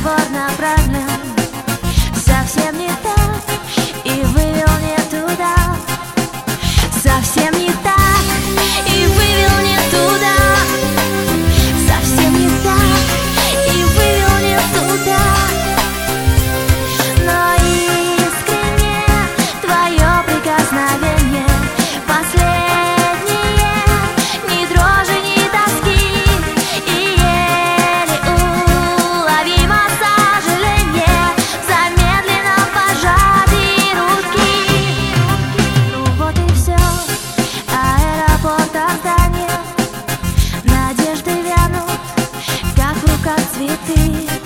разговор направлен совсем не так и вывел не туда. Совсем не так и вывел не туда. Совсем не так и вывел не туда. Но искренне твое прикосновение последнее, ни дрожи, ни тоски, и еле уловимо сожаление в замедленном пожатии руки. Ну вот и все, аэропорта здания, надежды вянут, как в руках цветы.